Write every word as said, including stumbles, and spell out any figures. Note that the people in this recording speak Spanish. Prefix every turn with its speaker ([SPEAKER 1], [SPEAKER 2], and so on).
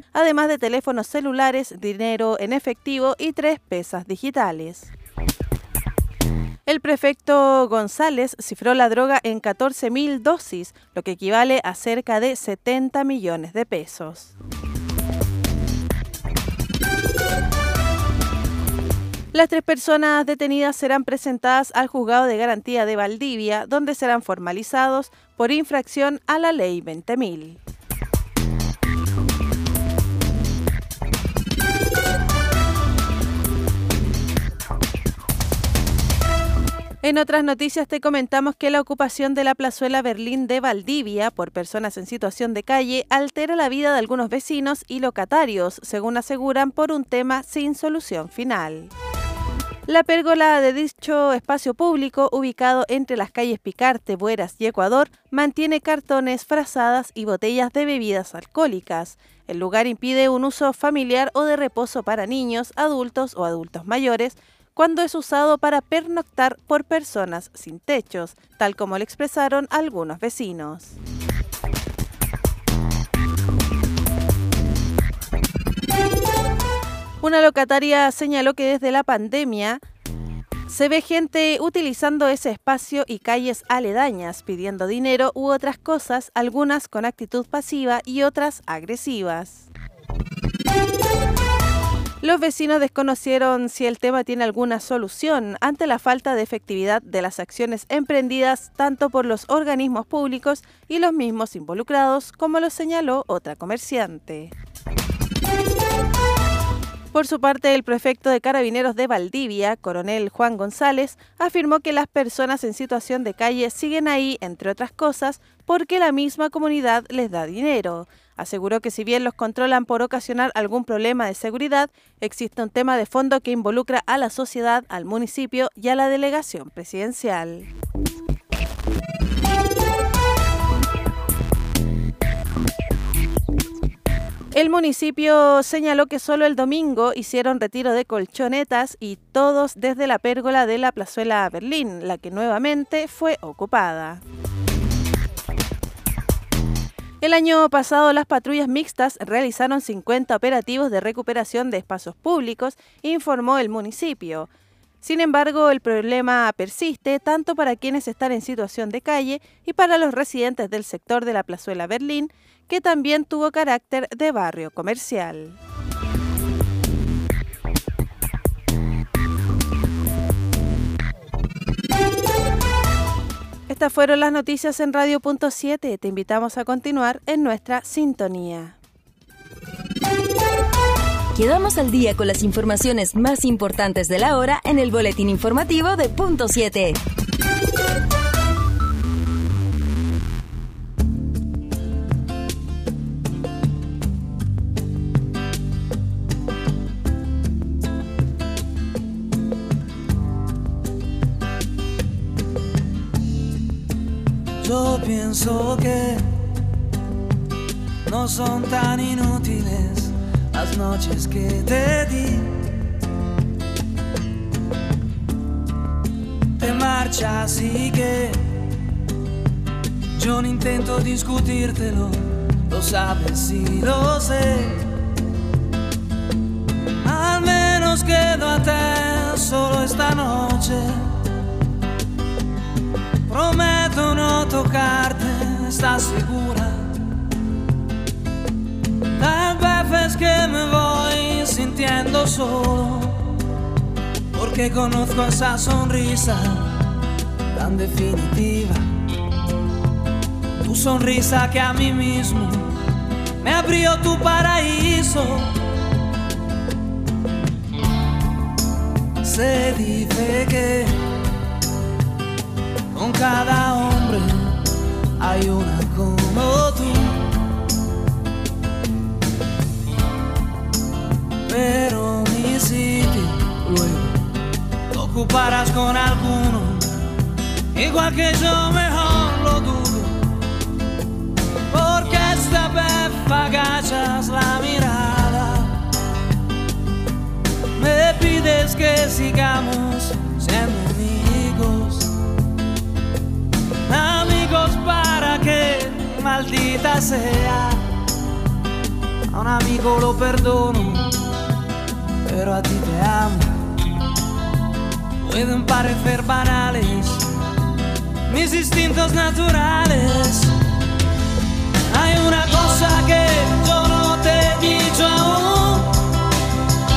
[SPEAKER 1] además de teléfonos celulares, dinero en efectivo y tres pesas digitales. El prefecto González cifró la droga en catorce mil dosis, lo que equivale a cerca de setenta millones de pesos. Las tres personas detenidas serán presentadas al Juzgado de Garantía de Valdivia, donde serán formalizados por infracción a la Ley veinte mil. En otras noticias te comentamos que la ocupación de la plazuela Berlín de Valdivia por personas en situación de calle altera la vida de algunos vecinos y locatarios, según aseguran, por un tema sin solución final. La pérgola de dicho espacio público, ubicado entre las calles Picarte, Bueras y Ecuador, mantiene cartones, frazadas y botellas de bebidas alcohólicas. El lugar impide un uso familiar o de reposo para niños, adultos o adultos mayores, cuando es usado para pernoctar por personas sin techos, tal como lo expresaron algunos vecinos. Una locataria señaló que desde la pandemia se ve gente utilizando ese espacio y calles aledañas, pidiendo dinero u otras cosas, algunas con actitud pasiva y otras agresivas. Los vecinos desconocieron si el tema tiene alguna solución ante la falta de efectividad de las acciones emprendidas tanto por los organismos públicos y los mismos involucrados, como lo señaló otra comerciante. Por su parte, el prefecto de Carabineros de Valdivia, coronel Juan González, afirmó que las personas en situación de calle siguen ahí, entre otras cosas, porque la misma comunidad les da dinero. Aseguró que si bien los controlan por ocasionar algún problema de seguridad, existe un tema de fondo que involucra a la sociedad, al municipio y a la delegación presidencial. El municipio señaló que solo el domingo hicieron retiro de colchonetas y todos desde la pérgola de la plazuela Berlín, la que nuevamente fue ocupada. El año pasado las patrullas mixtas realizaron cincuenta operativos de recuperación de espacios públicos, informó el municipio. Sin embargo, el problema persiste tanto para quienes están en situación de calle y para los residentes del sector de la plazuela Berlín, que también tuvo carácter de barrio comercial. Estas fueron las noticias en Radio Punto siete. Te invitamos a continuar en nuestra sintonía.
[SPEAKER 2] Quedamos al día con las informaciones más importantes de la hora en el boletín informativo de Punto siete.
[SPEAKER 3] Yo pienso que no son tan inútiles las noches que te di. Te marchas y que yo no intento discutírtelo, lo sabes y lo sé. Al menos quédate solo esta noche. Prometo no tocarte, ¿estás segura? Tal vez es que me voy sintiendo solo, porque conozco esa sonrisa tan definitiva. Tu sonrisa que a mí mismo me abrió tu paraíso. Se dice que con cada hombre hay una como tú, pero mi sitio luego lo ocuparás con alguno, igual que yo, mejor lo dudo, porque esta vez agachas la mirada, me pides que sigamos siendo amigos. Amigos para que, maldita sea, a un amigo lo perdono, pero a ti te amo. Pueden parecer banales mis instintos naturales,